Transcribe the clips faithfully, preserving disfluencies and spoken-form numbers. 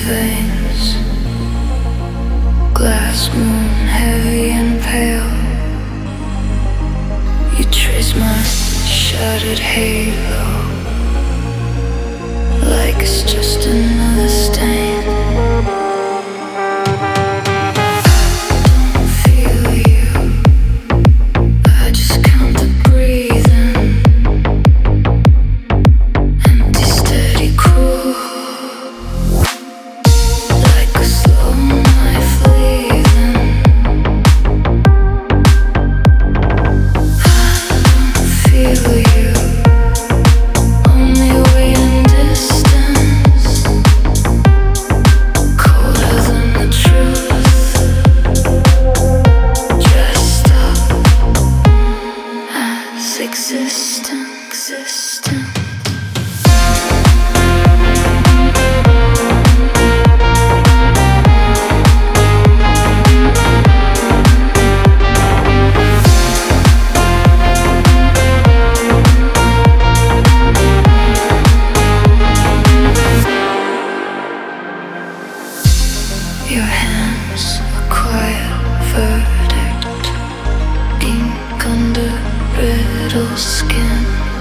veins. Glass moon, heavy and pale. You trace my shattered halo, like it's just another stain. Existent, existent. Your hands, a quiet verdict, ink under brittle skin.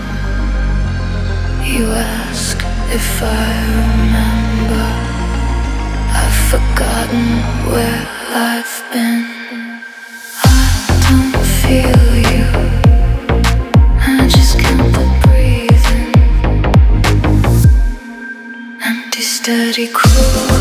You ask if I remember. I've forgotten where I've been. I don't feel you, I just count the breathing. Empty, steady, cruel.